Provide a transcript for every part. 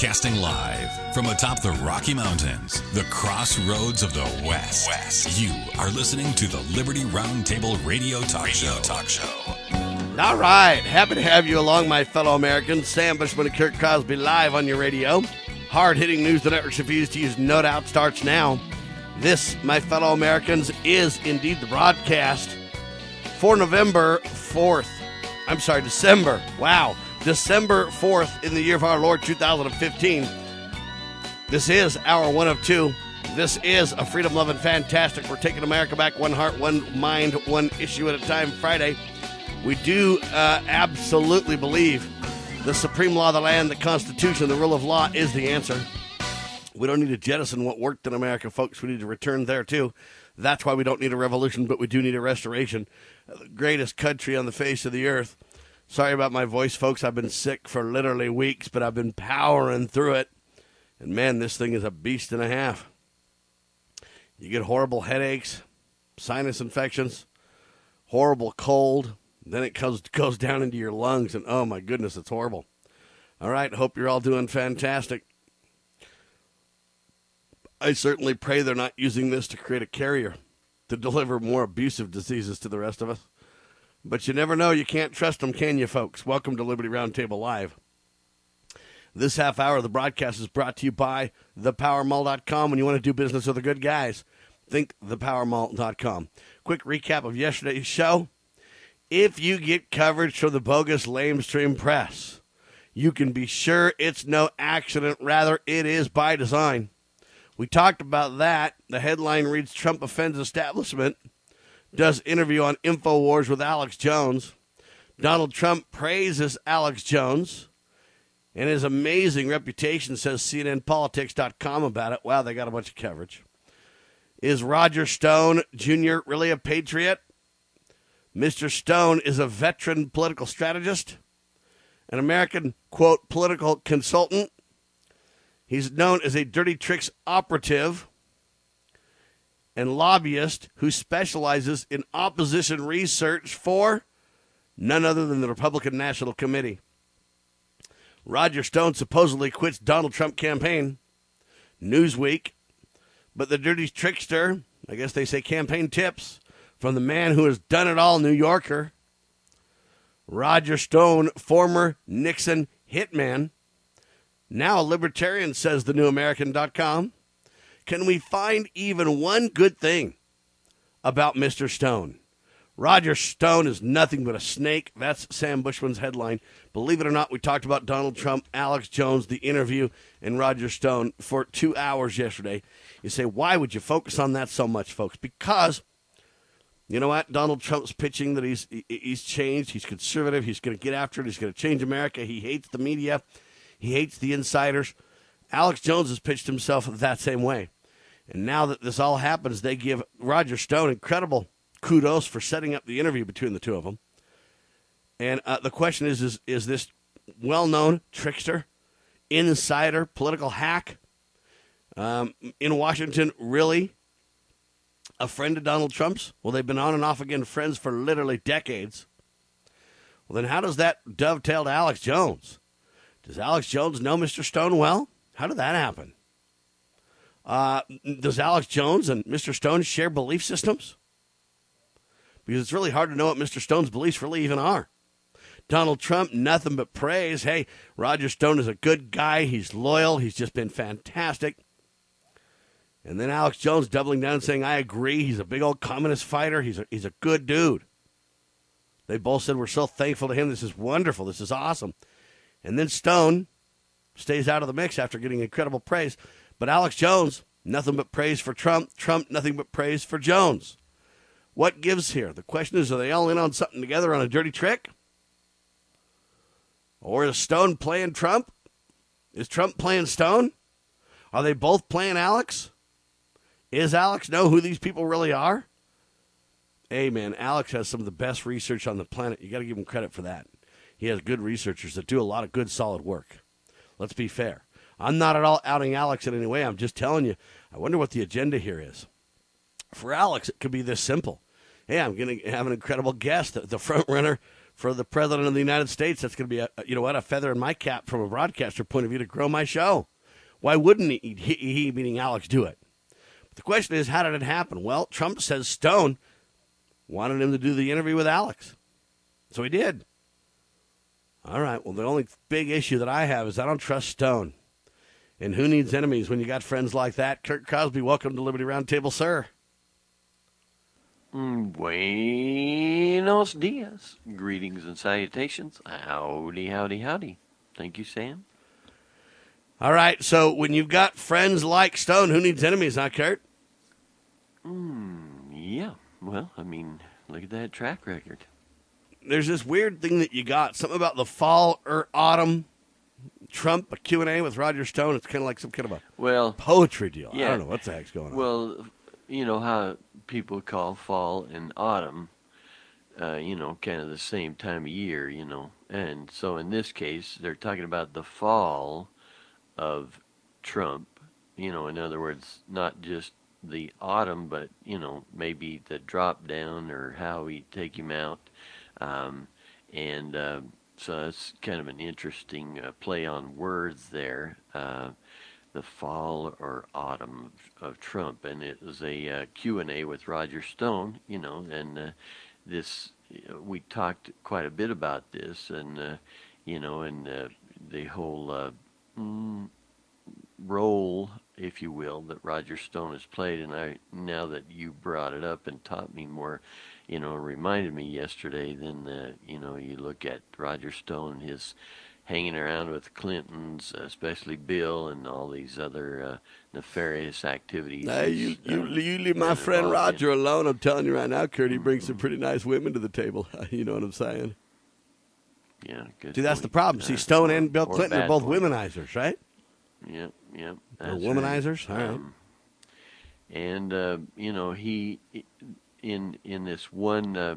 Broadcasting live from atop the Rocky Mountains, the crossroads of the West. You are listening to the Liberty Roundtable Radio Talk Show. All right. Happy to have you along, my fellow Americans. Sam Bushman and Kirk Crosby live on your radio. Hard-hitting news the networks refuse to use, no doubt, starts now. This, my fellow Americans, is indeed the broadcast for December 4th in the year of our Lord 2015. This is hour one of two. This is a freedom-loving fantastic. We're taking America back, one heart, one mind, one issue at a time Friday. We do absolutely believe the supreme law of the land, the Constitution, the rule of law is the answer. We don't need to jettison what worked in America, folks. We need to return there, too. That's why we don't need a revolution, but we do need a restoration. The greatest country on the face of the earth. Sorry about my voice, folks. I've been sick for literally weeks, but I've been powering through it. And, man, this thing is a beast and a half. You get horrible headaches, sinus infections, horrible cold. Then it goes down into your lungs, and, oh, my goodness, it's horrible. All right, hope you're all doing fantastic. I certainly pray they're not using this to create a carrier to deliver more abusive diseases to the rest of us. But you never know. You can't trust them, can you, folks? Welcome to Liberty Roundtable Live. This half hour of the broadcast is brought to you by thepowermall.com. When you want to do business with the good guys, think thepowermall.com. Quick recap of yesterday's show. If you get coverage from the bogus lamestream press, you can be sure it's no accident. Rather, it is by design. We talked about that. The headline reads, Trump offends establishment. Does interview on InfoWars with Alex Jones. Donald Trump praises Alex Jones. And his amazing reputation, says CNNPolitics.com about it. Wow, they got a bunch of coverage. Is Roger Stone Jr. really a patriot? Mr. Stone is a veteran political strategist, an American, quote, political consultant. He's known as a dirty tricks operative and lobbyist who specializes in opposition research for none other than the Republican National Committee. Roger Stone supposedly quits Donald Trump campaign, Newsweek, but the dirty trickster, I guess they say campaign tips, from the man who has done it all, New Yorker. Roger Stone, former Nixon hitman, now a libertarian, says thenewamerican.com. Can we find even one good thing about Mr. Stone? Roger Stone is nothing but a snake. That's Sam Bushman's headline. Believe it or not, we talked about Donald Trump, Alex Jones, the interview, and Roger Stone for 2 hours yesterday. You say, why would you focus on that so much, folks? Because, you know what? Donald Trump's pitching that he's changed. He's conservative. He's going to get after it. He's going to change America. He hates the media. He hates the insiders. Alex Jones has pitched himself that same way. And now that this all happens, they give Roger Stone incredible kudos for setting up the interview between the two of them. And the question is this well-known trickster, insider, political hack in Washington really a friend of Donald Trump's? Well, they've been on and off again friends for literally decades. Well, then how does that dovetail to Alex Jones? Does Alex Jones know Mr. Stone well? How did that happen? Does Alex Jones and Mr. Stone share belief systems? Because it's really hard to know what Mr. Stone's beliefs really even are. Donald Trump, nothing but praise. Hey, Roger Stone is a good guy. He's loyal. He's just been fantastic. And then Alex Jones doubling down and saying, I agree. He's a big old communist fighter. He's a good dude. They both said, we're so thankful to him. This is wonderful. This is awesome. And then Stone stays out of the mix after getting incredible praise. But Alex Jones, nothing but praise for Trump. Trump, nothing but praise for Jones. What gives here? The question is, are they all in on something together on a dirty trick? Or is Stone playing Trump? Is Trump playing Stone? Are they both playing Alex? Is Alex know who these people really are? Hey, man, Alex has some of the best research on the planet. You got to give him credit for that. He has good researchers that do a lot of good, solid work. Let's be fair. I'm not at all outing Alex in any way. I'm just telling you, I wonder what the agenda here is. For Alex, it could be this simple. Hey, I'm going to have an incredible guest, the front runner for the president of the United States. That's going to be a feather in my cap from a broadcaster point of view to grow my show. Why wouldn't he meaning Alex, do it? But the question is, how did it happen? Well, Trump says Stone wanted him to do the interview with Alex, so he did. All right, well, the only big issue that I have is I don't trust Stone. And who needs enemies when you got friends like that? Kurt Crosby, welcome to Liberty Roundtable, sir. Buenos dias. Greetings and salutations. Howdy, howdy, howdy. Thank you, Sam. All right, so when you've got friends like Stone, who needs enemies, huh, Kurt? Yeah. Well, I mean, look at that track record. There's this weird thing that you got, something about the fall or autumn Trump, a Q&A with Roger Stone. It's kind of like some kind of a poetry deal. Yeah. I don't know what the heck's going on. Well, you know how people call fall and autumn, kind of the same time of year, And so in this case, they're talking about the fall of Trump, in other words, not just the autumn, but, maybe the drop down or how we take him out. So that's kind of an interesting play on words there, the fall or autumn of Trump. And it was a Q&A with Roger Stone, and this, we talked quite a bit about this, and, the whole role, if you will, that Roger Stone has played. And now that you brought it up and taught me more, reminded me yesterday, then, you look at Roger Stone, his hanging around with the Clintons, especially Bill, and all these other nefarious activities. You leave my friend Roger alone. I'm telling you right now, Kurt, he brings some pretty nice women to the table. You know what I'm saying? Yeah, good. See, that's the problem. See, Stone and Bill Clinton are both womanizers, right? Yep. They're womanizers? Right. All right. And, he, in this one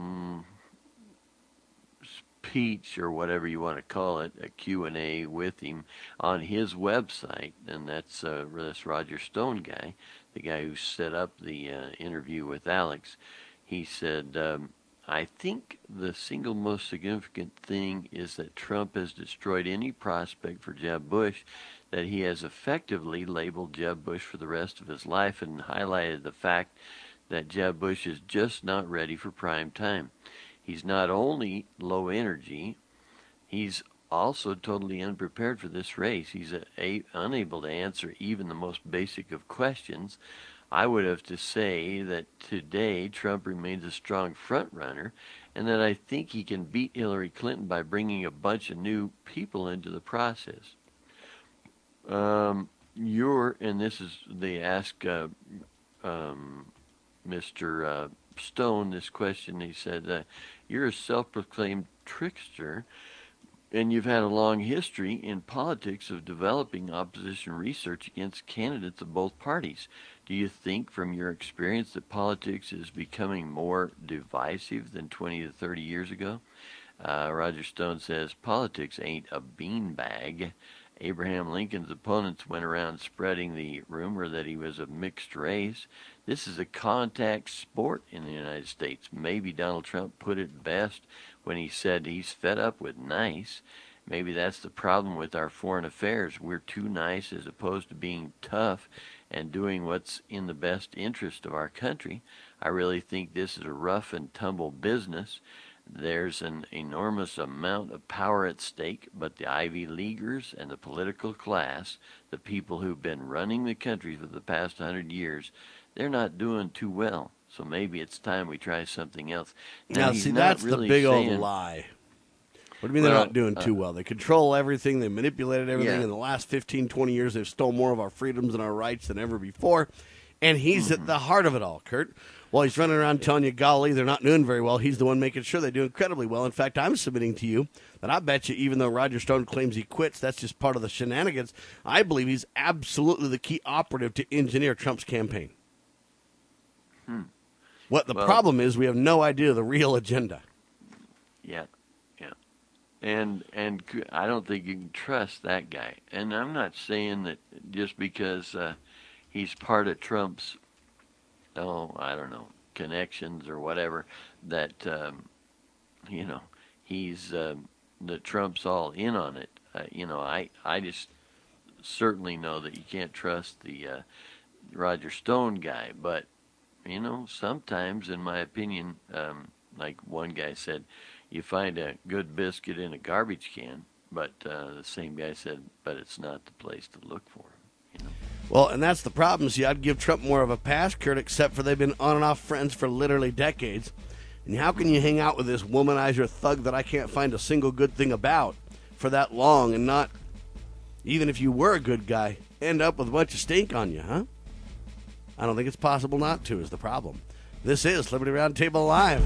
speech, or whatever you want to call it, a Q&A with him on his website, and that's this Roger Stone guy, the guy who set up the interview with Alex, he said, I think the single most significant thing is that Trump has destroyed any prospect for Jeb Bush, that he has effectively labeled Jeb Bush for the rest of his life, and highlighted the fact that Jeb Bush is just not ready for prime time. He's not only low energy, he's also totally unprepared for this race. He's unable to answer even the most basic of questions. I would have to say that today Trump remains a strong front runner, and that I think he can beat Hillary Clinton by bringing a bunch of new people into the process. And this is, they ask Mr. Stone this question. He said, you're a self-proclaimed trickster, and you've had a long history in politics of developing opposition research against candidates of both parties. Do you think, from your experience, that politics is becoming more divisive than 20 to 30 years ago? Roger Stone says, politics ain't a beanbag. Abraham Lincoln's opponents went around spreading the rumor that he was of mixed race. This is a contact sport in the United States. Maybe Donald Trump put it best when he said he's fed up with nice. Maybe that's the problem with our foreign affairs. We're too nice as opposed to being tough and doing what's in the best interest of our country. I really think this is a rough and tumble business. There's an enormous amount of power at stake, but the Ivy Leaguers and the political class, the people who've been running the country for the past 100 years, they're not doing too well. So maybe it's time we try something else. Now see, that's really the big old lie. What do you mean they're not doing too well? They control everything. They manipulated everything. In the last 15, 20 years, they've stolen more of our freedoms and our rights than ever before. And he's at the heart of it all, Kurt. While he's running around telling you, golly, they're not doing very well, he's the one making sure they do incredibly well. In fact, I'm submitting to you that I bet you, even though Roger Stone claims he quits, that's just part of the shenanigans. I believe he's absolutely the key operative to engineer Trump's campaign. What the problem is, we have no idea the real agenda. Yeah. And I don't think you can trust that guy. And I'm not saying that just because he's part of Trump's, connections or whatever, that, he's that Trump's all in on it. I just certainly know that you can't trust the Roger Stone guy, but sometimes, in my opinion, like one guy said, you find a good biscuit in a garbage can, but the same guy said, but it's not the place to look for him. Well, and that's the problem. See, I'd give Trump more of a pass, Kurt, except for they've been on and off friends for literally decades. And how can you hang out with this womanizer thug that I can't find a single good thing about for that long and not, even if you were a good guy, end up with a bunch of stink on you, huh? I don't think it's possible not to, is the problem. This is Liberty Roundtable Live.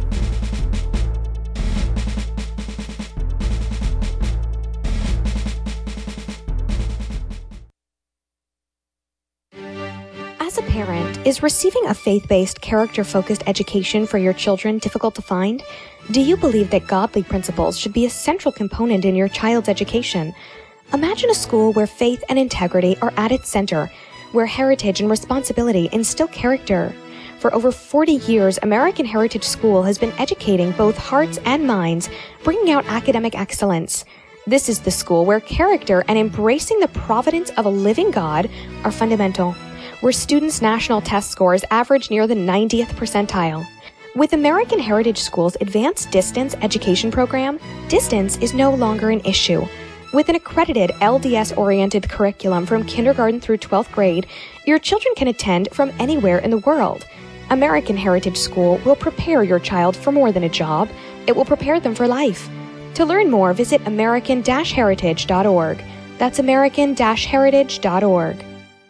As a parent, is receiving a faith-based, character-focused education for your children difficult to find? Do you believe that godly principles should be a central component in your child's education? Imagine a school where faith and integrity are at its center, where heritage and responsibility instill character. For over 40 years, American Heritage School has been educating both hearts and minds, bringing out academic excellence. This is the school where character and embracing the providence of a living God are fundamental, where students' national test scores average near the 90th percentile. With American Heritage School's advanced distance education program, distance is no longer an issue. With an accredited LDS-oriented curriculum from kindergarten through 12th grade, your children can attend from anywhere in the world. American Heritage School will prepare your child for more than a job. It will prepare them for life. To learn more, visit american-heritage.org. That's american-heritage.org.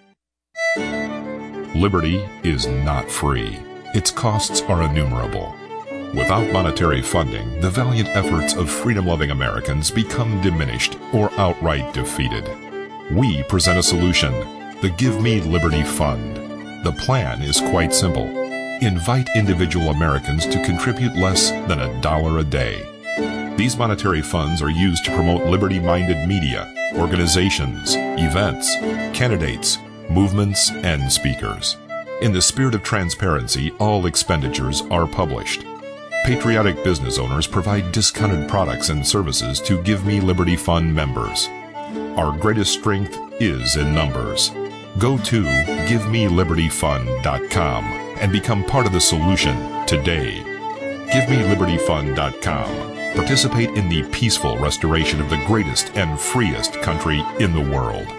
Liberty is not free. Its costs are innumerable. Without monetary funding, the valiant efforts of freedom-loving Americans become diminished or outright defeated. We present a solution, the Give Me Liberty Fund. The plan is quite simple. Invite individual Americans to contribute less than $1 a day. These monetary funds are used to promote liberty-minded media, organizations, events, candidates, movements, and speakers. In the spirit of transparency, all expenditures are published. Patriotic business owners provide discounted products and services to Give Me Liberty Fund members. Our greatest strength is in numbers. Go to GiveMeLibertyFund.com and become part of the solution today. GiveMeLibertyFund.com. Participate in the peaceful restoration of the greatest and freest country in the world.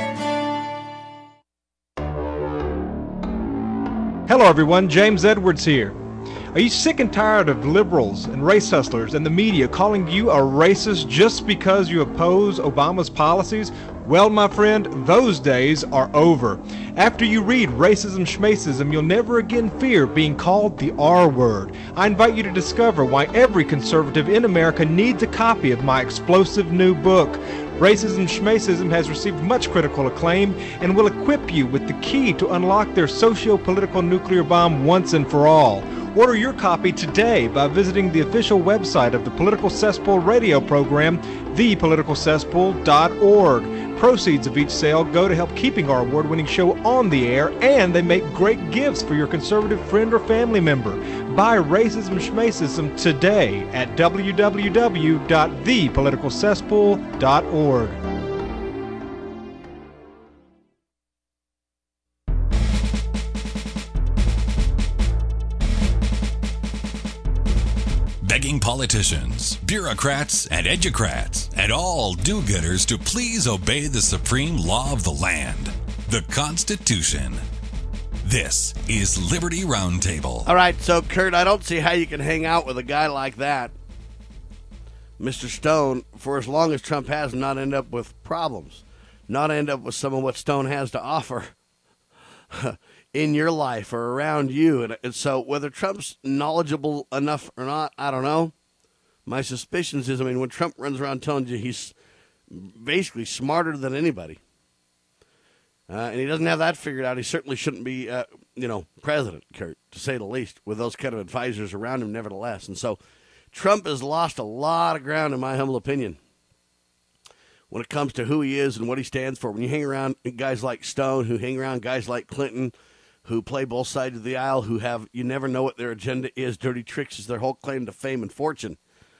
Hello everyone, James Edwards here. Are you sick and tired of liberals and race hustlers and the media calling you a racist just because you oppose Obama's policies? Well, my friend, those days are over. After you read Racism Schmacism, you'll never again fear being called the R word. I invite you to discover why every conservative in America needs a copy of my explosive new book. Racism Schmacism has received much critical acclaim and will equip you with the key to unlock their socio-political nuclear bomb once and for all. Order your copy today by visiting the official website of the Political Cesspool radio program, thepoliticalcesspool.org. Proceeds of each sale go to help keeping our award-winning show on the air, and they make great gifts for your conservative friend or family member. Buy Racism Schmacism today at www.thepoliticalcesspool.org. Begging politicians, bureaucrats, and educrats, and all do-gooders to please obey the supreme law of the land, the Constitution. This is Liberty Roundtable. All right, so, Kurt, I don't see how you can hang out with a guy like that, Mr. Stone, for as long as Trump has, not end up with problems, not end up with some of what Stone has to offer in your life or around you. And so whether Trump's knowledgeable enough or not, I don't know. My suspicions is, when Trump runs around telling you he's basically smarter than anybody, and he doesn't have that figured out, he certainly shouldn't be, president, Kurt, to say the least, with those kind of advisors around him, nevertheless. And so Trump has lost a lot of ground, in my humble opinion, when it comes to who he is and what he stands for. When you hang around guys like Stone, who hang around guys like Clinton, who play both sides of the aisle, you never know what their agenda is. Dirty tricks is their whole claim to fame and fortune.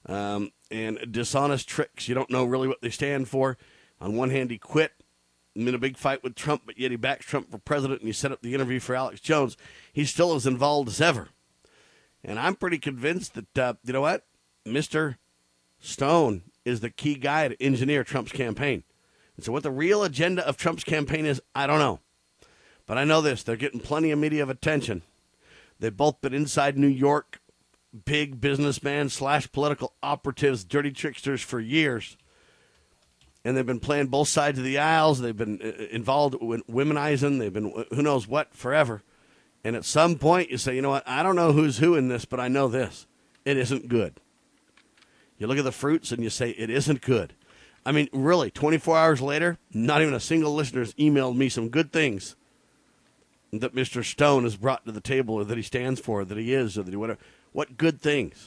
and dishonest tricks. You don't know really what they stand for. On one hand, he quit in a big fight with Trump, but yet he backs Trump for president, and he set up the interview for Alex Jones. He's still as involved as ever. And I'm pretty convinced that, you know what? Mr. Stone is the key guy to engineer Trump's campaign. And so what the real agenda of Trump's campaign is, I don't know. But I know this. They're getting plenty of media attention. They've both been inside New York, big businessmen / political operatives, dirty tricksters for years. And they've been playing both sides of the aisles. They've been involved with womenizing. They've been who knows what forever. And at some point you say, you know what, I don't know who's who in this, but I know this. It isn't good. You look at the fruits and you say, it isn't good. I mean, really, 24 hours later, not even a single listener has emailed me some good things that Mr. Stone has brought to the table, or that he stands for, or that he is, or that he whatever. What good things?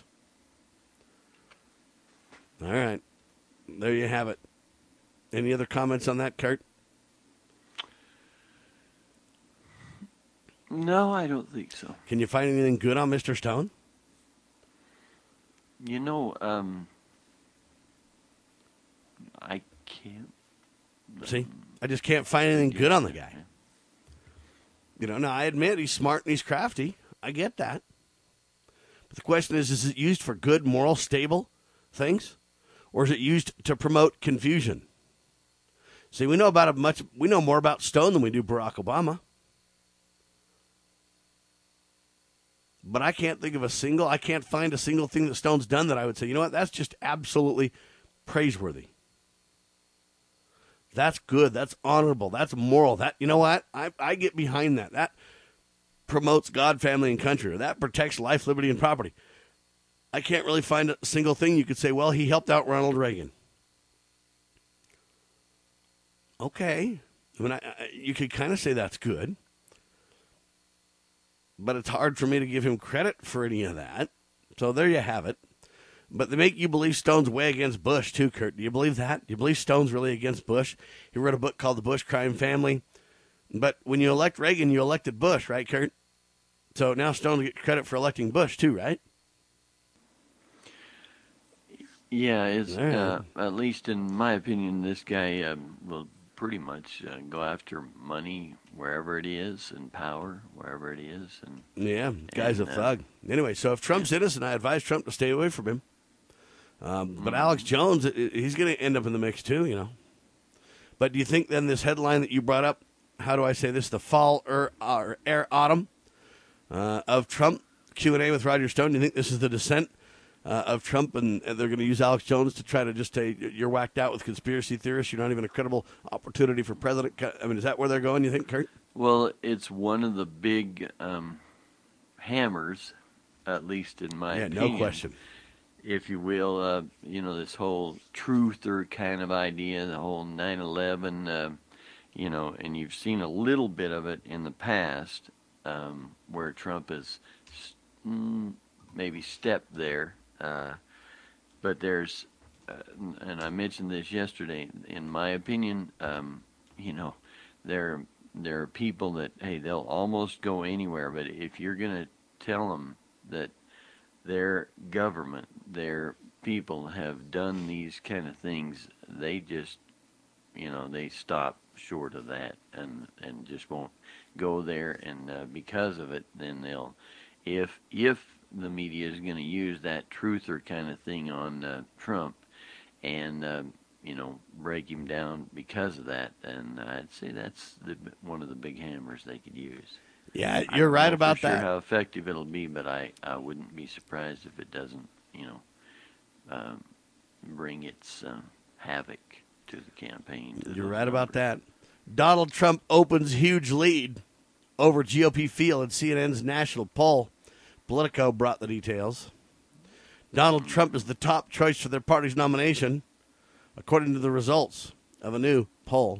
All right. There you have it. Any other comments on that, Kurt? No, I don't think so. Can you find anything good on Mr. Stone? You know, I can't. See? I just can't find anything good on the guy. You know, now I admit he's smart and he's crafty. I get that. But the question is it used for good, moral, stable things? Or is it used to promote confusion? See, we know more about Stone than we do Barack Obama. But I can't find a single thing that Stone's done that I would say, you know what, that's just absolutely praiseworthy. That's good. That's honorable. That's moral. That, you know what? I get behind that. That promotes God, family, and country. Or that protects life, liberty, and property. I can't really find a single thing you could say, well, he helped out Ronald Reagan. Okay. I mean, you could kind of say that's good. But it's hard for me to give him credit for any of that. So there you have it. But they make you believe Stone's way against Bush, too, Kurt. Do you believe that? Do you believe Stone's really against Bush? He wrote a book called The Bush Crime Family. But when you elect Reagan, you elected Bush, right, Kurt? So now Stone gets credit for electing Bush, too, right? Yeah, it's at least in my opinion, this guy will pretty much go after money wherever it is, and power wherever it is. And yeah, guy's a thug. Anyway, so if Trump's innocent, I advise Trump to stay away from him. But Alex Jones, he's going to end up in the mix too, you know. But do you think then this headline that you brought up, how do I say this, the fall or autumn of Trump, Q&A with Roger Stone, do you think this is the descent of Trump, and they're going to use Alex Jones to try to just say, you're whacked out with conspiracy theorists, you're not even a credible opportunity for president? I mean, is that where they're going, you think, Kurt? Well, it's one of the big hammers, at least in my opinion. No question. If you will, you know, this whole truther kind of idea, the whole 9/11, you know, and you've seen a little bit of it in the past, where Trump has maybe stepped there. But there's, and I mentioned this yesterday, in my opinion, you know, there are people that, hey, they'll almost go anywhere, but if you're going to tell them that their government, their people have done these kind of things, they just, you know, they stop short of that and just won't go there. And because of it, then they'll, if the media is going to use that truther kind of thing on Trump and, you know, break him down because of that, then I'd say that's one of the big hammers they could use. Yeah, you're right about that. I'm not sure how effective it'll be, but I wouldn't be surprised if it doesn't, you know, bring its havoc to the campaign. You're right about that. Donald Trump opens huge lead over GOP field in CNN's national poll. Politico brought the details. Donald Trump is the top choice for their party's nomination, according to the results of a new poll.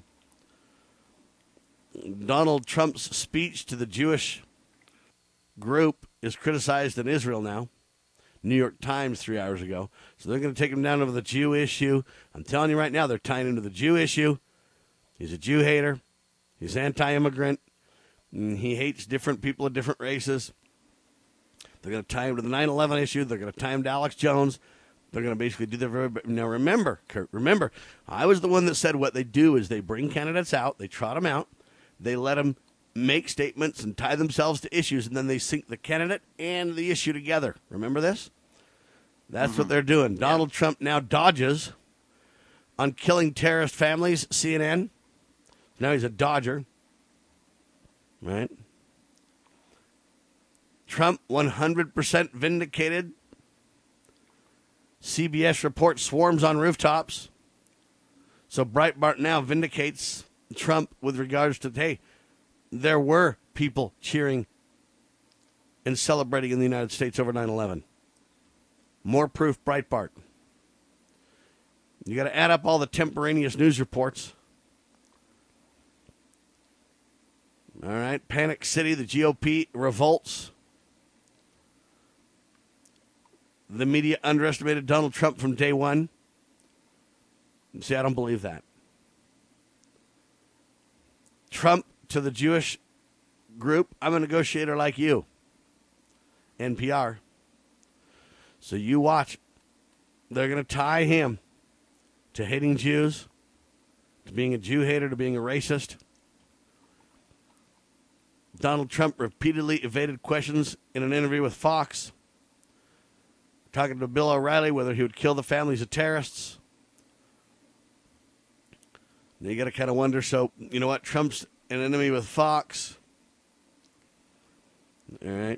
Donald Trump's speech to the Jewish group is criticized in Israel now. New York Times 3 hours ago. So they're going to take him down over the Jew issue. I'm telling you right now, they're tying him to the Jew issue. He's a Jew hater. He's anti-immigrant. He hates different people of different races. They're going to tie him to the 9/11 issue. They're going to tie him to Alex Jones. They're going to basically do their very best. Now, remember, Kurt, I was the one that said what they do is they bring candidates out, they trot them out, they let them make statements and tie themselves to issues, and then they sync the candidate and the issue together. Remember this? That's what they're doing. Donald Trump now dodges on killing terrorist families, CNN. Now he's a dodger. Right? Trump 100% vindicated. CBS reports swarms on rooftops. So Breitbart now vindicates Trump with regards to, hey, there were people cheering and celebrating in the United States over 9/11. More proof, Breitbart. You got to add up all the contemporaneous news reports. All right, Panic City, the GOP revolts. The media underestimated Donald Trump from day one. See, I don't believe that. Trump to the Jewish group, I'm a negotiator like you. NPR. So you watch. They're going to tie him to hating Jews, to being a Jew hater, to being a racist. Donald Trump repeatedly evaded questions in an interview with Fox, talking to Bill O'Reilly whether he would kill the families of terrorists. Now you got to kind of wonder, so, you know what, Trump's an enemy with Fox. All right.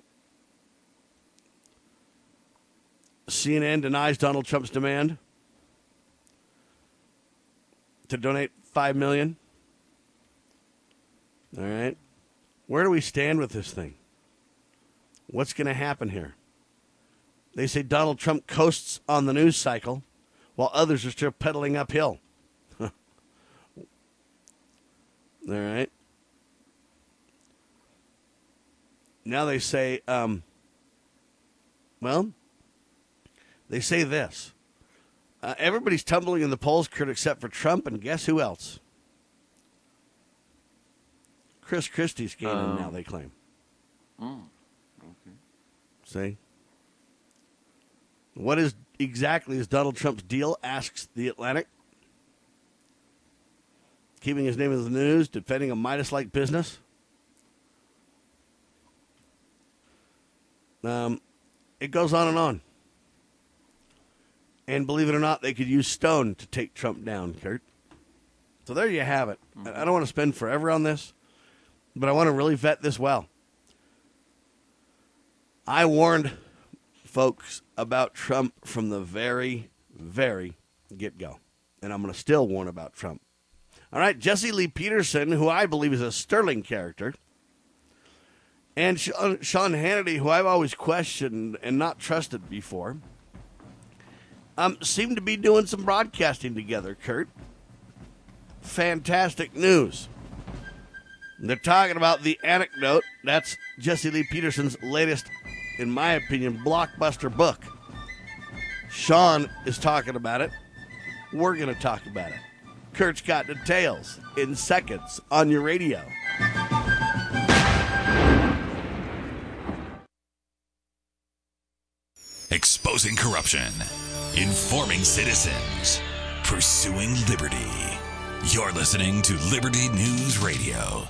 CNN denies Donald Trump's demand to donate $5 million. All right. Where do we stand with this thing? What's going to happen here? They say Donald Trump coasts on the news cycle while others are still pedaling uphill. All right. Now they say, they say this. Everybody's tumbling in the polls, Kurt, except for Trump, and guess who else? Chris Christie's gaining now, they claim. Okay. See? What exactly is Donald Trump's deal, asks The Atlantic. Keeping his name in the news, defending a Midas-like business. It goes on and on. And believe it or not, they could use Stone to take Trump down, Kurt. So there you have it. I don't want to spend forever on this, but I want to really vet this well. I warned folks about Trump from the very, very get-go. And I'm going to still warn about Trump. All right, Jesse Lee Peterson, who I believe is a sterling character, and Sean Hannity, who I've always questioned and not trusted before, seem to be doing some broadcasting together, Kurt. Fantastic news. They're talking about The Anecdote. That's Jesse Lee Peterson's latest, in my opinion, blockbuster book. Sean is talking about it. We're going to talk about it. Kurt's got details in seconds on your radio. Exposing corruption, informing citizens, pursuing liberty. You're listening to Liberty News Radio.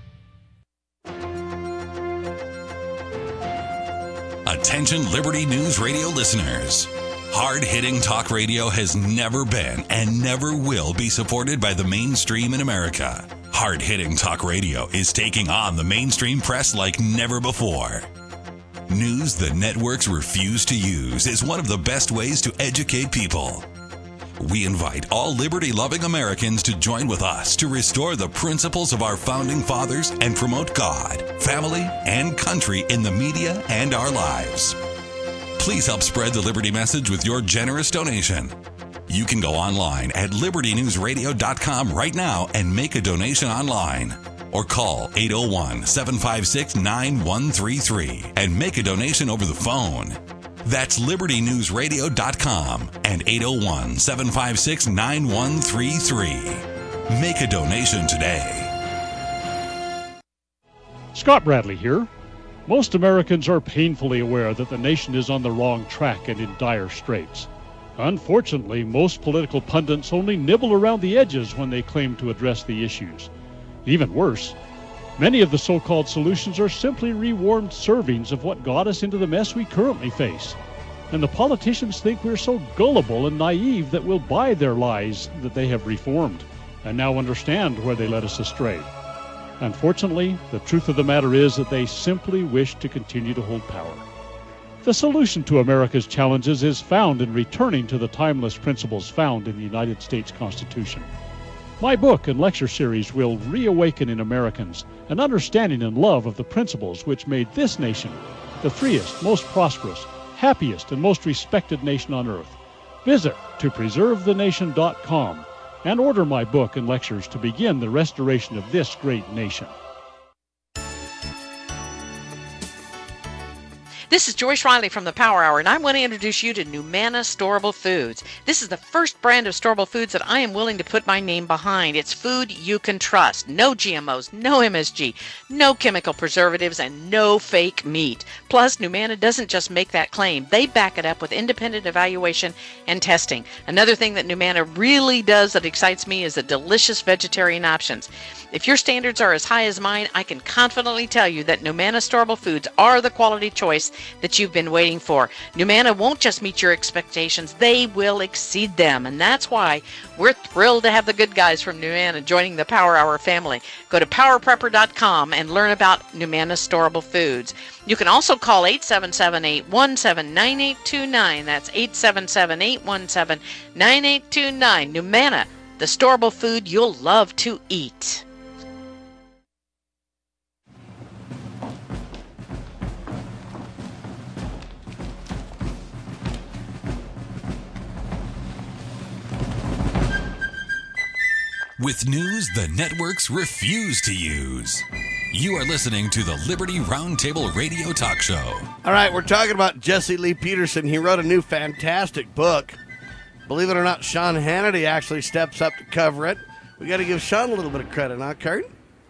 Attention Liberty News Radio listeners. Hard-hitting talk radio has never been and never will be supported by the mainstream in America. Hard-hitting talk radio is taking on the mainstream press like never before. News the networks refuse to use is one of the best ways to educate people. We invite all liberty-loving Americans to join with us to restore the principles of our founding fathers and promote God, family, and country in the media and our lives. Please help spread the Liberty message with your generous donation. You can go online at libertynewsradio.com right now and make a donation online. Or call 801-756-9133 and make a donation over the phone. That's libertynewsradio.com and 801-756-9133. Make a donation today. Scott Bradley here. Most Americans are painfully aware that the nation is on the wrong track and in dire straits. Unfortunately, most political pundits only nibble around the edges when they claim to address the issues. Even worse, many of the so-called solutions are simply rewarmed servings of what got us into the mess we currently face. And the politicians think we're so gullible and naive that we'll buy their lies that they have reformed and now understand where they led us astray. Unfortunately, the truth of the matter is that they simply wish to continue to hold power. The solution to America's challenges is found in returning to the timeless principles found in the United States Constitution. My book and lecture series will reawaken in Americans an understanding and love of the principles which made this nation the freest, most prosperous, happiest, and most respected nation on earth. Visit topreservethenation.com and order my book and lectures to begin the restoration of this great nation. This is Joyce Riley from the Power Hour, and I want to introduce you to Numana Storable Foods. This is the first brand of storable foods that I am willing to put my name behind. It's food you can trust. No GMOs, no MSG, no chemical preservatives, and no fake meat. Plus, Numana doesn't just make that claim. They back it up with independent evaluation and testing. Another thing that Numana really does that excites me is the delicious vegetarian options. If your standards are as high as mine, I can confidently tell you that Numana Storable Foods are the quality choice that you've been waiting for. Numana won't just meet your expectations, they will exceed them. And that's why we're thrilled to have the good guys from Numana joining the Power Hour family. Go to powerprepper.com and learn about Numana Storable Foods. You can also call 877-817-9829. That's 877-817-9829. Numana, the storable food you'll love to eat. With news the networks refuse to use. You are listening to the Liberty Roundtable Radio Talk Show. All right, we're talking about Jesse Lee Peterson. He wrote a new fantastic book. Believe it or not, Sean Hannity actually steps up to cover it. We got to give Sean a little bit of credit, huh, Kurt?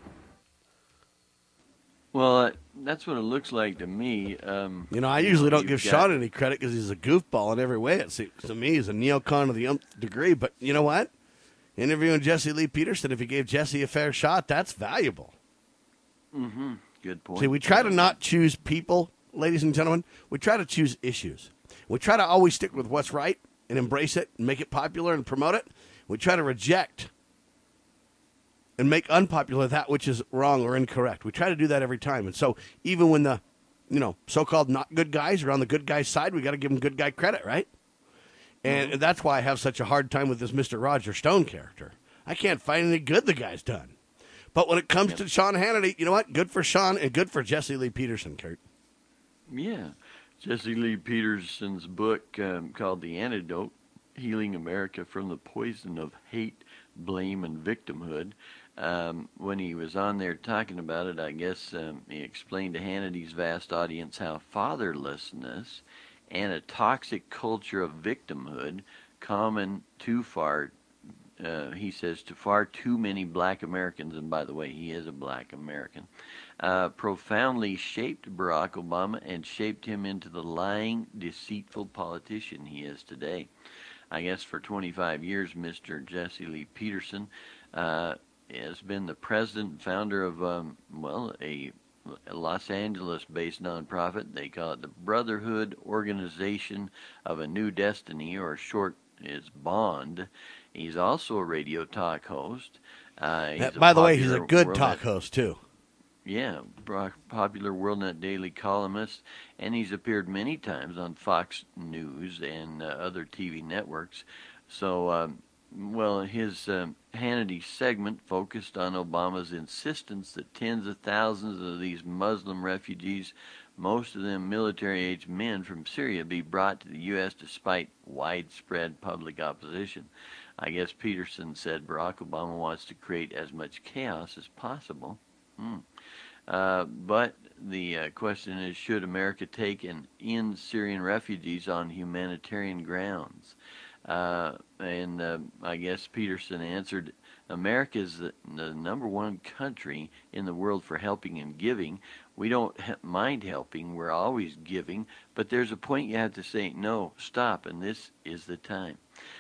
Well, that's what it looks like to me. I usually don't give Sean any credit because he's a goofball in every way. It seems to me he's a neocon to the nth degree. But you know what? Interviewing Jesse Lee Peterson, if he gave Jesse a fair shot, that's valuable. Mm-hmm. Good point. See, we try to not choose people, ladies and gentlemen. We try to choose issues. We try to always stick with what's right and embrace it and make it popular and promote it. We try to reject and make unpopular that which is wrong or incorrect. We try to do that every time. And so even when the, so-called not good guys are on the good guy's side, we got to give them good guy credit, right? And that's why I have such a hard time with this Mr. Roger Stone character. I can't find any good the guy's done. But when it comes to Sean Hannity, you know what? Good for Sean and good for Jesse Lee Peterson, Kurt. Yeah. Jesse Lee Peterson's book called The Antidote, Healing America from the Poison of Hate, Blame, and Victimhood. When he was on there talking about it, I guess he explained to Hannity's vast audience how fatherlessness and a toxic culture of victimhood common too far, he says, to far too many black Americans, and by the way, he is a black American, profoundly shaped Barack Obama and shaped him into the lying, deceitful politician he is today. I guess for 25 years, Mr. Jesse Lee Peterson has been the president and founder of, a Los Angeles-based nonprofit. They call it the Brotherhood Organization of a New Destiny, or short is BOND. He's also a radio talk host. By the way, he's a good talk host, too. Yeah, popular WorldNet Daily columnist, and he's appeared many times on Fox News and other TV networks. So, his Hannity segment focused on Obama's insistence that tens of thousands of these Muslim refugees, most of them military-aged men from Syria, be brought to the U.S. despite widespread public opposition. I guess Peterson said Barack Obama wants to create as much chaos as possible. But the question is, should America take in Syrian refugees on humanitarian grounds? I guess Peterson answered America is the number one country in the world for helping and giving. We don't mind helping. We're always giving. But there's a point you have to say, no, stop, and this is the time.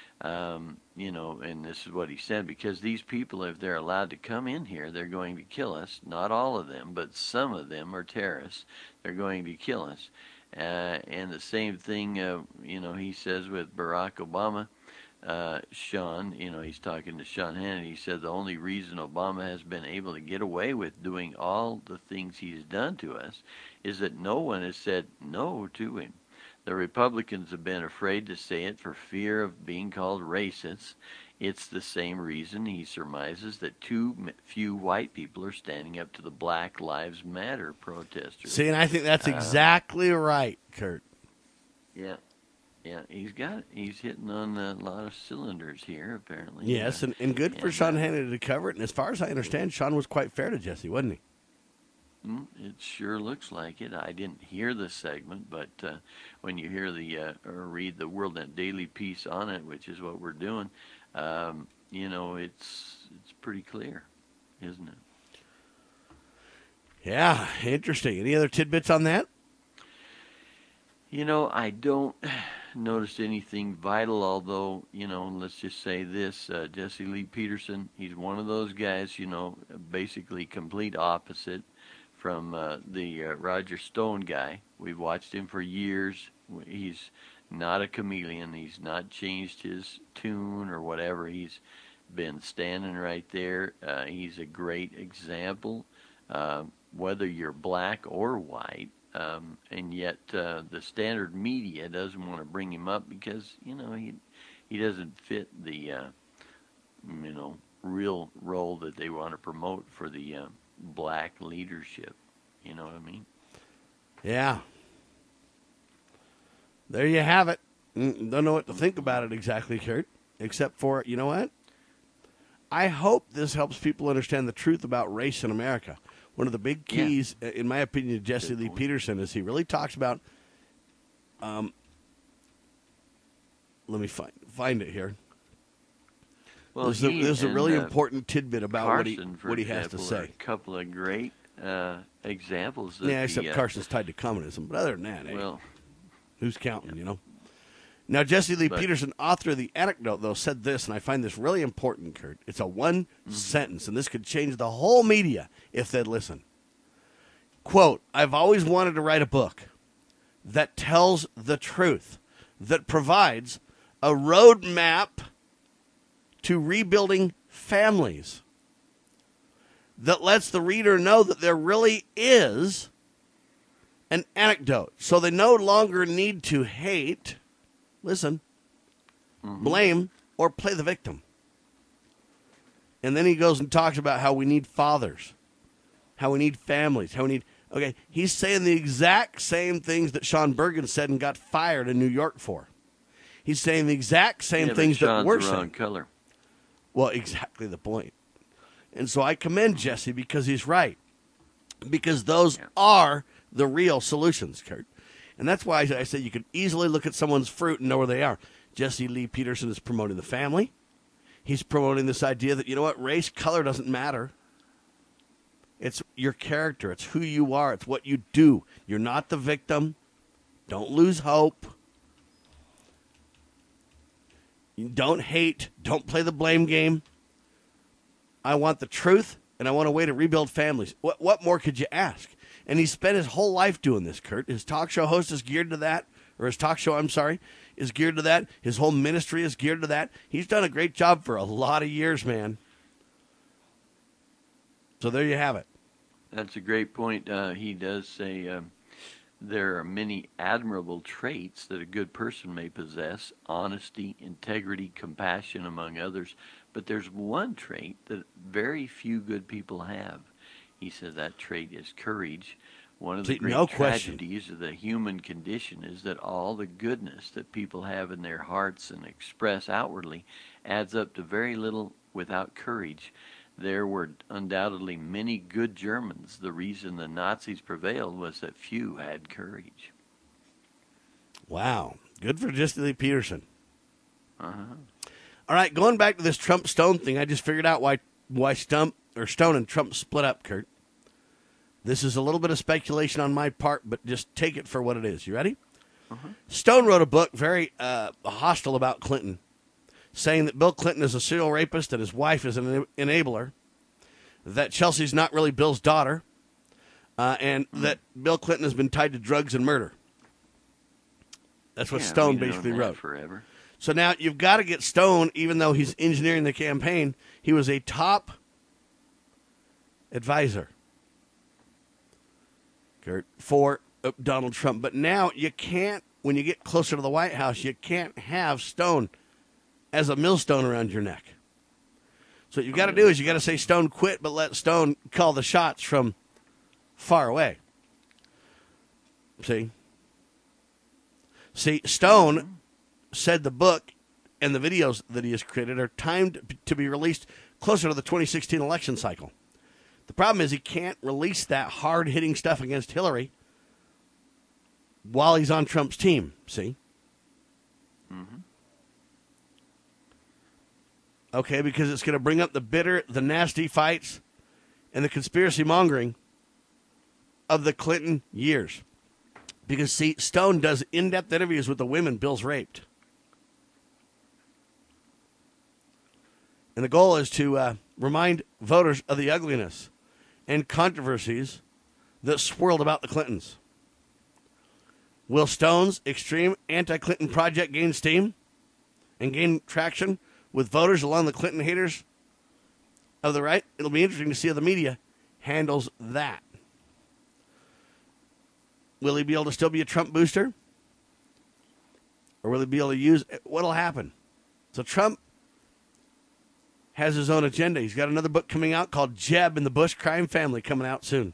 And this is what he said, because these people, if they're allowed to come in here, they're going to kill us. Not all of them, but some of them are terrorists. They're going to kill us. And the same thing, he says with Barack Obama. Sean, he's talking to Sean Hannity. He said the only reason Obama has been able to get away with doing all the things he's done to us is that no one has said no to him. The Republicans have been afraid to say it for fear of being called racists. It's the same reason he surmises that too few white people are standing up to the Black Lives Matter protesters. See, and I think that's exactly right, Kurt. Yeah. Yeah, he's hitting on a lot of cylinders here, apparently. Yes, and good for Sean Hannity to cover it. And as far as I understand, Sean was quite fair to Jesse, wasn't he? It sure looks like it. I didn't hear the segment, but when you hear or read the WorldNet Daily piece on it, which is what we're doing, it's pretty clear, isn't it? Yeah, interesting. Any other tidbits on that? I don't notice anything vital, although, let's just say this, Jesse Lee Peterson, he's one of those guys, basically complete opposite from the Roger Stone guy. We've watched him for years. He's not a chameleon. He's not changed his tune or whatever. He's been standing right there. He's a great example, whether you're black or white. And yet the standard media doesn't want to bring him up because, he doesn't fit the, real role that they want to promote for the black leadership. You know what I mean? Yeah. There you have it. Don't know what to think about it exactly, Kurt, except for, you know what? I hope this helps people understand the truth about race in America. One of the big keys, in my opinion, to Jesse Lee Peterson is he really talks about. Let me find it here. Well, this is a really important tidbit about Carson, what he has to say. A couple of great examples. Yeah, except Carson's tied to communism, but other than that, well, who's counting? Now, Jesse Lee Peterson, author of The Anecdote, though, said this, and I find this really important, Kurt. It's a one sentence, and this could change the whole media if they'd listen. Quote, I've always wanted to write a book that tells the truth, that provides a roadmap to rebuilding families, that lets the reader know that there really is an anecdote, so they no longer need to hate, blame, or play the victim. And then he goes and talks about how we need fathers, how we need families, how we need... Okay, he's saying the exact same things that Sean Bergen said and got fired in New York for. He's saying the exact same things that we're saying. Color. Well, exactly the point. And so I commend Jesse because he's right. Because those are the real solutions, Kurt. And that's why I said you could easily look at someone's fruit and know where they are. Jesse Lee Peterson is promoting the family. He's promoting this idea that, race, color doesn't matter. It's your character. It's who you are. It's what you do. You're not the victim. Don't lose hope. Don't hate. Don't play the blame game. I want the truth, and I want a way to rebuild families. What more could you ask? And he spent his whole life doing this, Kurt. His talk show host is geared to that, or his talk show, is geared to that. His whole ministry is geared to that. He's done a great job for a lot of years, man. So there you have it. That's a great point. He does say there are many admirable traits that a good person may possess, honesty, integrity, compassion, among others. But there's one trait that very few good people have. He says that trait is courage. One of the great tragedies of the human condition is that all the goodness that people have in their hearts and express outwardly adds up to very little without courage. There were undoubtedly many good Germans. The reason the Nazis prevailed was that few had courage. Wow. Good for Jesse Lee Peterson. All right, going back to this Trump-Stone thing, I just figured out why Stone and Trump split up, Kurt. This is a little bit of speculation on my part, but just take it for what it is. You ready? Uh-huh. Stone wrote a book very hostile about Clinton, saying that Bill Clinton is a serial rapist, that his wife is an enabler, that Chelsea's not really Bill's daughter, and that Bill Clinton has been tied to drugs and murder. That's what Stone basically wrote. Forever. So now you've got to get Stone, even though he's engineering the campaign, he was a top advisor, Kurt, for Donald Trump. But now you can't, when you get closer to the White House, you can't have Stone as a millstone around your neck. So what you've got to do is you got to say Stone quit, but let Stone call the shots from far away. See, Stone said the book and the videos that he has created are timed to be released closer to the 2016 election cycle. The problem is he can't release that hard-hitting stuff against Hillary while he's on Trump's team, see? Mm-hmm. Okay, because it's going to bring up the bitter, the nasty fights, and the conspiracy mongering of the Clinton years. Because, see, Stone does in-depth interviews with the women Bill's raped. And the goal is to remind voters of the ugliness and controversies that swirled about the Clintons. Will Stone's extreme anti-Clinton project gain steam and gain traction with voters along the Clinton haters of the right? It'll be interesting to see how the media handles that. Will he be able to still be a Trump booster? Or will he be able to use... What'll happen? So Trump has his own agenda. He's got another book coming out called Jeb and the Bush Crime Family coming out soon.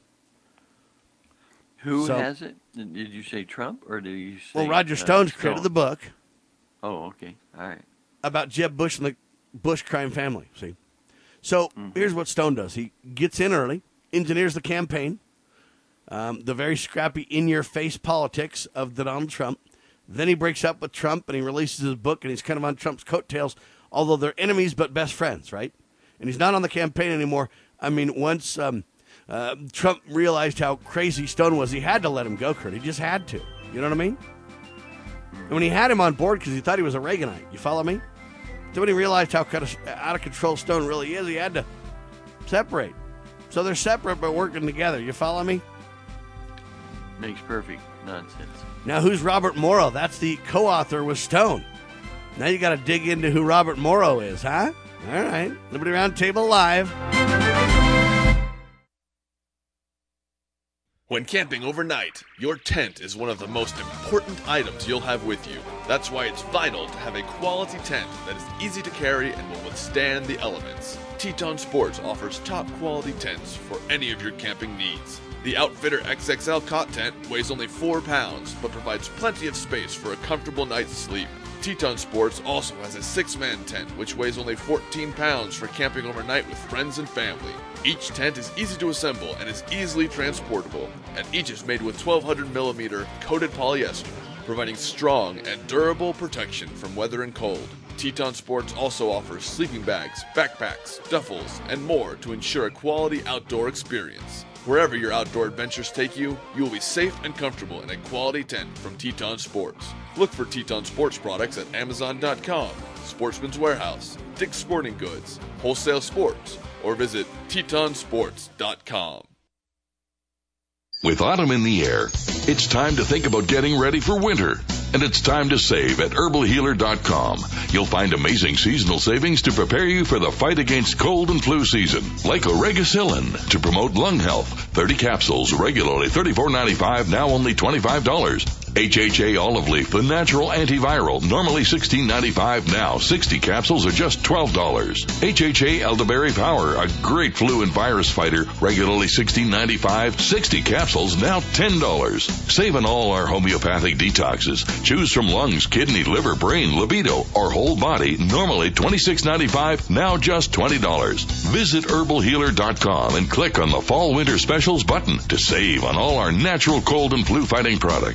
Who has it? Did you say Trump or did you say... Well, Roger Stone's created the book. Oh, okay. All right. About Jeb Bush and the Bush crime family, see? So here's what Stone does. He gets in early, engineers the campaign, the very scrappy, in-your-face politics of Donald Trump. Then he breaks up with Trump and he releases his book, and he's kind of on Trump's coattails, although they're enemies but best friends, right? And he's not on the campaign anymore. I mean, once Trump realized how crazy Stone was, he had to let him go, Kurt. He just had to. You know what I mean? And when he had him on board because he thought he was a Reaganite, you follow me? So when he realized how kind of out of control Stone really is, he had to separate. So they're separate but working together. You follow me? Makes perfect nonsense. Now, who's Robert Morrow? That's the co-author with Stone. Now you got to dig into who Robert Morrow is, huh? All right. Liberty Roundtable Live. When camping overnight, your tent is one of the most important items you'll have with you. That's why it's vital to have a quality tent that is easy to carry and will withstand the elements. Teton Sports offers top quality tents for any of your camping needs. The Outfitter XXL Cot Tent weighs only 4 pounds, but provides plenty of space for a comfortable night's sleep. Teton Sports also has a 6-man tent, which weighs only 14 pounds for camping overnight with friends and family. Each tent is easy to assemble and is easily transportable, and each is made with 1200 millimeter coated polyester, providing strong and durable protection from weather and cold. Teton Sports also offers sleeping bags, backpacks, duffels, and more to ensure a quality outdoor experience. Wherever your outdoor adventures take you, you will be safe and comfortable in a quality tent from Teton Sports. Look for Teton Sports products at Amazon.com, Sportsman's Warehouse, Dick's Sporting Goods, Wholesale Sports, or visit TetonSports.com. With autumn in the air, it's time to think about getting ready for winter. And it's time to save at herbalhealer.com. You'll find amazing seasonal savings to prepare you for the fight against cold and flu season. Like Oregacillin to promote lung health. 30 capsules, regularly $34.95, now only $25. HHA Olive Leaf, the natural antiviral, normally $16.95, now 60 capsules are just $12. HHA Elderberry Power, a great flu and virus fighter, regularly $16.95, 60 capsules, now $10. Save on all our homeopathic detoxes. Choose from lungs, kidney, liver, brain, libido, or whole body, normally $26.95, now just $20. Visit herbalhealer.com and click on the Fall Winter Specials button to save on all our natural cold and flu fighting products. Also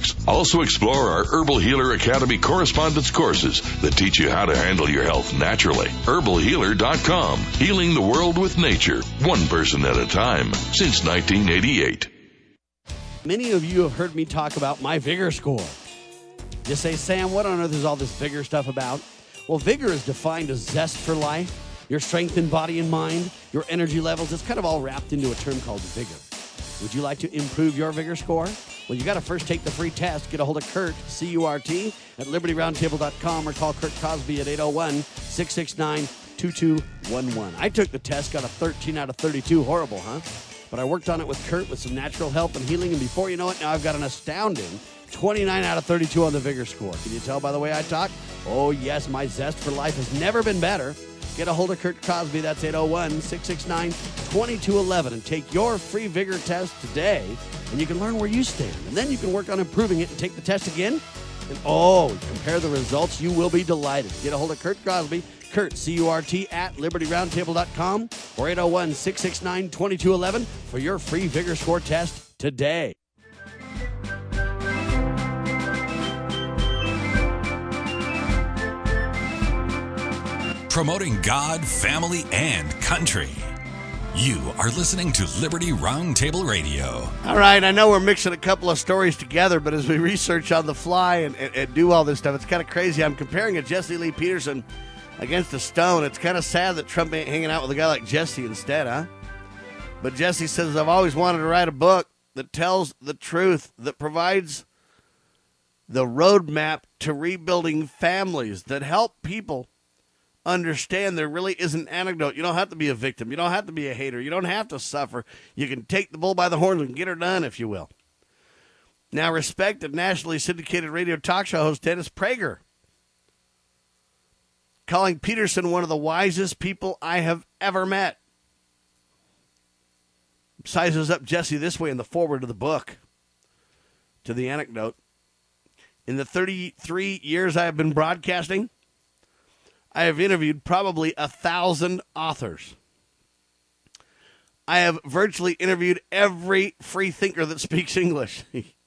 also explore our Herbal Healer Academy correspondence courses that teach you how to handle your health naturally. HerbalHealer.com, healing the world with nature, one person at a time, since 1988. Many of you have heard me talk about my Vigor Score. You say, Sam, what on earth is all this Vigor stuff about? Well, Vigor is defined as zest for life, your strength in body and mind, your energy levels. It's kind of all wrapped into a term called Vigor. Would you like to improve your Vigor Score? Well, you got to first take the free test. Get a hold of Kurt, C-U-R-T, at LibertyRoundtable.com or call Kurt Cosby at 801-669-2211. I took the test, got a 13 out of 32. Horrible, huh? But I worked on it with Kurt with some natural help and healing, and before you know it, now I've got an astounding 29 out of 32 on the Vigor Score. Can you tell by the way I talk? Oh, yes, my zest for life has never been better. Get a hold of Kurt Cosby. That's 801-669-2211. And take your free Vigor test today, and you can learn where you stand. And then you can work on improving it and take the test again. And, compare the results. You will be delighted. Get a hold of Kurt Cosby. Kurt, C-U-R-T, at LibertyRoundtable.com or 801-669-2211 for your free Vigor Score test today. Promoting God, family, and country. You are listening to Liberty Roundtable Radio. All right, I know we're mixing a couple of stories together, but as we research on the fly and do all this stuff, it's kind of crazy. I'm comparing a Jesse Lee Peterson against a Stone. It's kind of sad that Trump ain't hanging out with a guy like Jesse instead, huh? But Jesse says, I've always wanted to write a book that tells the truth, that provides the roadmap to rebuilding families, that help people understand there really is an antidote. You don't have to be a victim. You don't have to be a hater. You don't have to suffer. You can take the bull by the horns and get her done, if you will. Now, respected nationally syndicated radio talk show host Dennis Prager, calling Peterson one of the wisest people I have ever met. Sizes up Jesse this way in the foreword of the book to the anecdote. In the 33 years I have been broadcasting, I have interviewed probably 1,000 authors. I have virtually interviewed every free thinker that speaks English.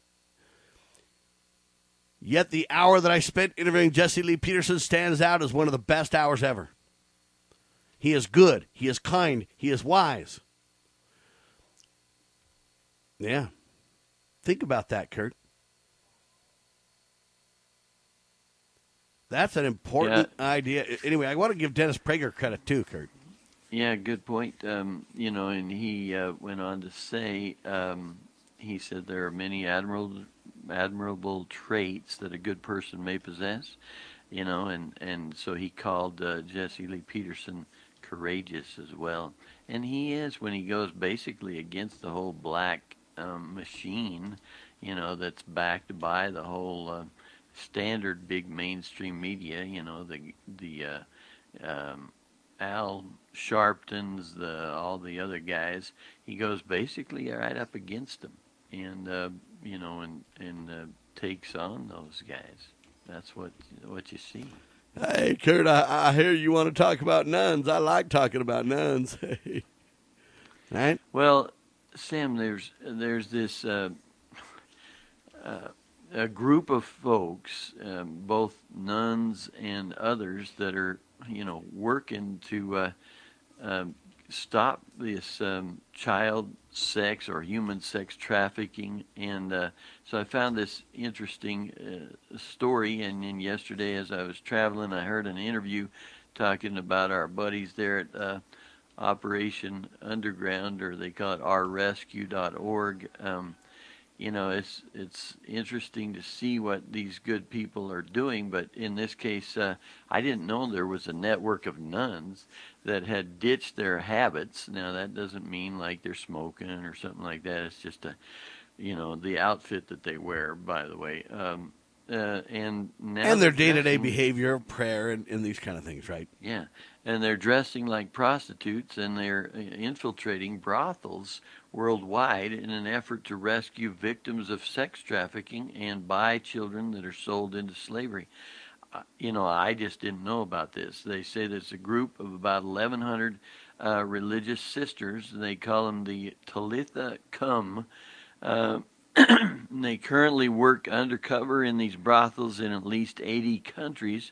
Yet the hour that I spent interviewing Jesse Lee Peterson stands out as one of the best hours ever. He is good. He is kind. He is wise. Yeah. Think about that, Kurt. That's an important idea. Anyway, I want to give Dennis Prager credit too, Kurt. Yeah, good point. And he went on to say, he said there are many admirable traits that a good person may possess, and so he called Jesse Lee Peterson courageous as well. And he is, when he goes basically against the whole black machine, that's backed by the whole standard big mainstream media, the Al Sharptons, all the other guys. He goes basically right up against them, and takes on those guys. That's what you see. Hey, Kurt, I hear you want to talk about nuns. I like talking about nuns. Right? Well, Sam, there's this a group of folks, both nuns and others, that are working to stop this child sex or human sex trafficking. And so I found this interesting story, and then yesterday as I was traveling, I heard an interview talking about our buddies there at Operation Underground, or they call it ourrescue.org. It's interesting to see what these good people are doing, but in this case, I didn't know there was a network of nuns that had ditched their habits. Now, that doesn't mean like they're smoking or something like that. It's just the outfit that they wear, by the way. And their day-to-day behavior of prayer and these kind of things, right? Yeah, and they're dressing like prostitutes, and they're infiltrating brothels worldwide in an effort to rescue victims of sex trafficking and buy children that are sold into slavery. I just didn't know about this. They say there's a group of about 1,100 religious sisters. They call them the Talitha Cum. They currently work undercover in these brothels in at least 80 countries.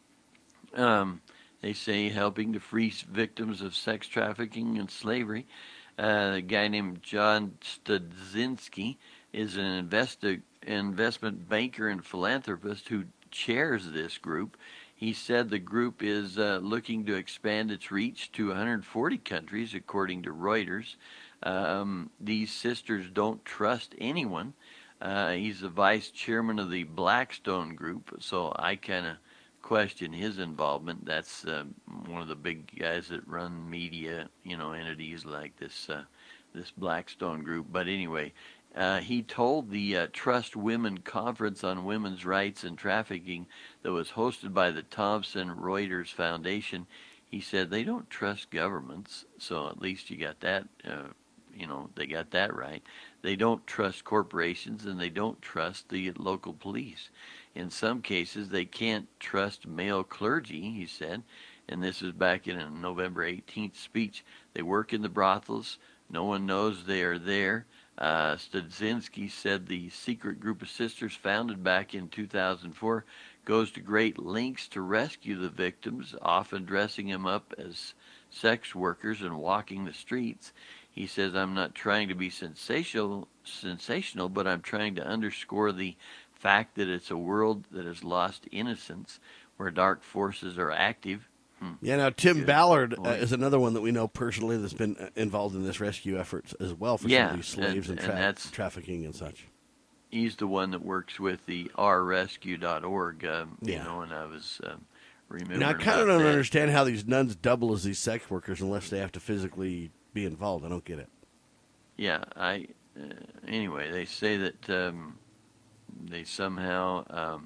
They say helping to free victims of sex trafficking and slavery. A guy named John Studzinski is an investment banker and philanthropist who chairs this group. He said the group is looking to expand its reach to 140 countries, according to Reuters. These sisters don't trust anyone. He's the vice chairman of the Blackstone Group, so I kind of question his involvement. That's one of the big guys that run media, entities like this Blackstone Group. But anyway, he told the Trust Women Conference on Women's Rights and Trafficking that was hosted by the Thomson Reuters Foundation, he said they don't trust governments, so at least you got that, they got that right. They don't trust corporations, and they don't trust the local police. In some cases, they can't trust male clergy, he said, and this is back in a November 18th speech. They work in the brothels. No one knows they are there. Studzinski said the secret group of sisters founded back in 2004 goes to great lengths to rescue the victims, often dressing them up as sex workers and walking the streets. He says, I'm not trying to be sensational, but I'm trying to underscore the fact that it's a world that has lost innocence, where dark forces are active. Yeah, now Tim Ballard is another one that we know personally that's been involved in this rescue efforts as well for some of these slaves and trafficking and such. He's the one that works with the rrescue.org, and I was remembering. Now, I kind of don't understand how these nuns double as these sex workers unless they have to physically be involved. I don't get it. Yeah, anyway, they say that they somehow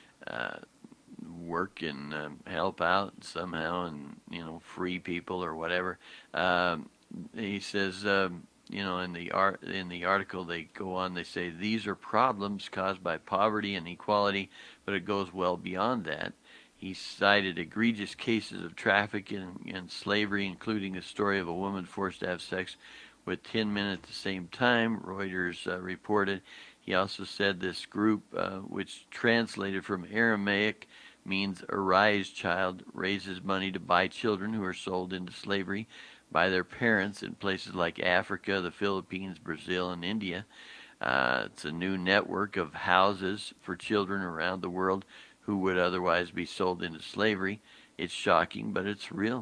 work and help out somehow and, free people or whatever. He says, in the article they go on, they say these are problems caused by poverty and inequality, but it goes well beyond that. He cited egregious cases of trafficking and slavery, including the story of a woman forced to have sex with 10 men at the same time, Reuters reported. He also said this group, which translated from Aramaic means arise child, raises money to buy children who are sold into slavery by their parents in places like Africa, the Philippines, Brazil, and India. It's a new network of houses for children around the world who would otherwise be sold into slavery. It's shocking, but it's real.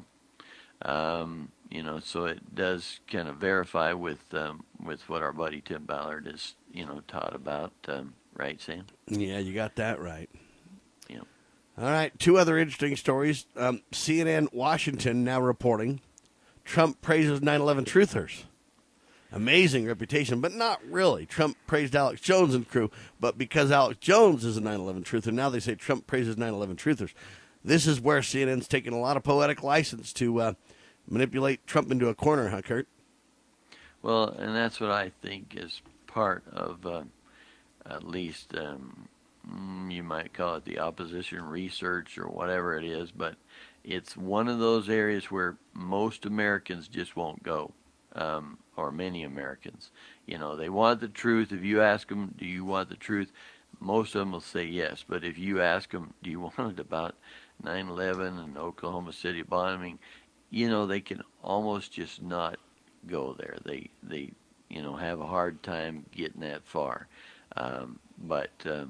So it does kind of verify with what our buddy Tim Ballard has, taught about, right, Sam? Yeah, you got that right. Yeah. All right, two other interesting stories. CNN Washington now reporting Trump praises 9/11 truthers. Amazing reputation, but not really. Trump praised Alex Jones and crew, but because Alex Jones is a 9/11 truther, now they say Trump praises 9/11 truthers. This is where CNN's taking a lot of poetic license to manipulate Trump into a corner, huh, Kurt? Well, and that's what I think is part of, at least, you might call it the opposition research or whatever it is, but it's one of those areas where most Americans just won't go. Or many Americans. They want the truth. If you ask them, do you want the truth? Most of them will say yes. But if you ask them, do you want it about 9/11 and Oklahoma City bombing, they can almost just not go there. They have a hard time getting that far. But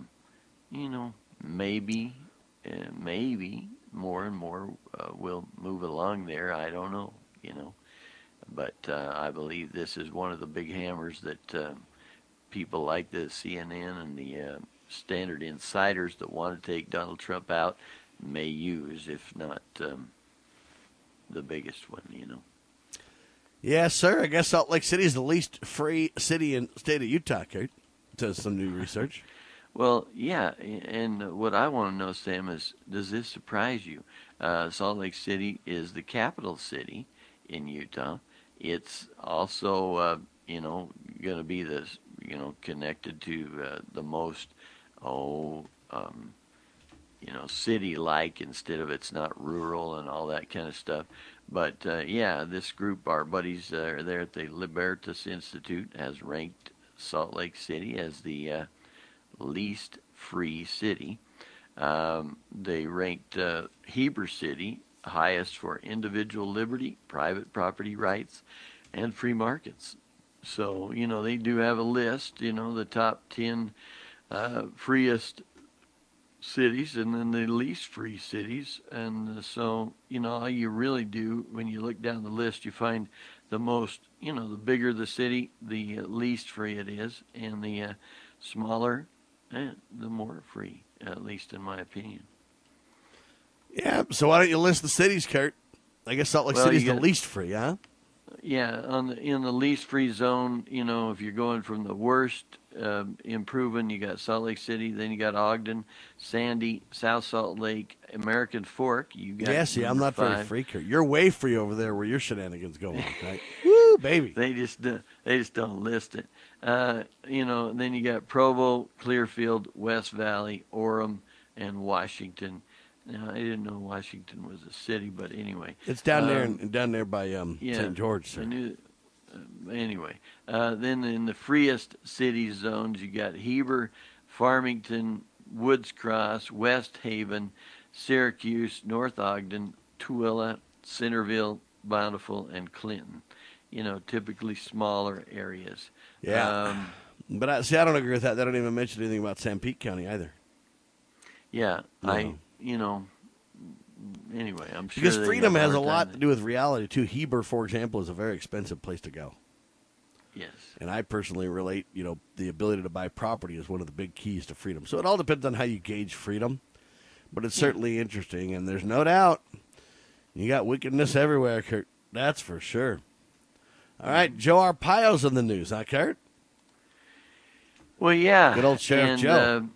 maybe more and more will move along there. I don't know, But I believe this is one of the big hammers that people like the CNN and the standard insiders that want to take Donald Trump out may use, if not the biggest one, Yes, sir. I guess Salt Lake City is the least free city in the state of Utah, Kurt, says some new research. Well, yeah, and what I want to know, Sam, is does this surprise you? Salt Lake City is the capital city in Utah. It's also, going to be this, connected to the most, city-like instead of it's not rural and all that kind of stuff. But, this group, our buddies are there at the Libertas Institute, has ranked Salt Lake City as the least free city. They ranked Heber City highest for individual liberty, private property rights, and free markets. So, they do have a list, the top 10 freest cities and then the least free cities. And so, all you really do when you look down the list, you find the most, the bigger the city, the least free it is, and the smaller, the more free, at least in my opinion. Yeah, so why don't you list the cities, Kurt? I guess Salt Lake City is the least free, huh? Yeah, in the least free zone, if you're going from the worst improving, you got Salt Lake City, then you got Ogden, Sandy, South Salt Lake, American Fork. You got I'm not 5. Very free, Kurt. You're way free over there where your shenanigans go on, right? Woo, baby. They just don't list it. Then you got Provo, Clearfield, West Valley, Orem, and Washington. Now, I didn't know Washington was a city, but anyway. It's down there by St. George, sir. I knew, anyway, then in the freest city zones, you got Heber, Farmington, Woods Cross, West Haven, Syracuse, North Ogden, Tooele, Centerville, Bountiful, and Clinton. Typically smaller areas. Yeah. But I don't agree with that. They don't even mention anything about Sanpete County either. Yeah, anyway, I'm sure. Because freedom has a lot to do with reality, too. Heber, for example, is a very expensive place to go. Yes. And I personally relate, the ability to buy property is one of the big keys to freedom. So it all depends on how you gauge freedom. But it's certainly interesting, and there's no doubt you got wickedness everywhere, Kurt. That's for sure. All right, Joe Arpaio's in the news, huh, Kurt? Well, yeah. Good old Sheriff Joe.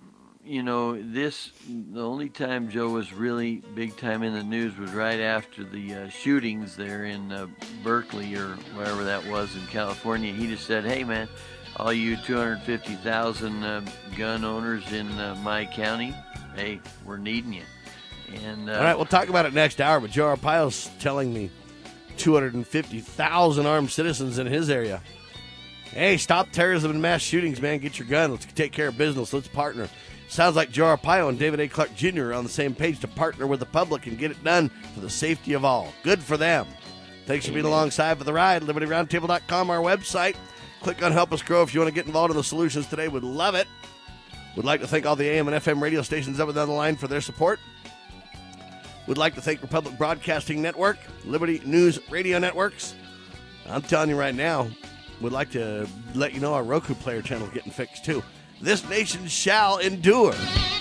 The only time Joe was really big time in the news was right after the shootings there in Berkeley or wherever that was in California. He just said, hey, man, all you 250,000 gun owners in my county, hey, we're needing you. And all right, we'll talk about it next hour, but Joe Arpaio's telling me 250,000 armed citizens in his area. Hey, stop terrorism and mass shootings, man. Get your gun. Let's take care of business. Let's partner. Sounds like Joe Arpaio and David A. Clark Jr. are on the same page to partner with the public and get it done for the safety of all. Good for them. Thanks for being alongside for the ride. LibertyRoundtable.com, our website. Click on Help Us Grow if you want to get involved in the solutions today. We'd love it. We'd like to thank all the AM and FM radio stations up and down the line for their support. We'd like to thank Republic Broadcasting Network, Liberty News Radio Networks. I'm telling you right now, we'd like to let you know our Roku player channel is getting fixed too. This nation shall endure.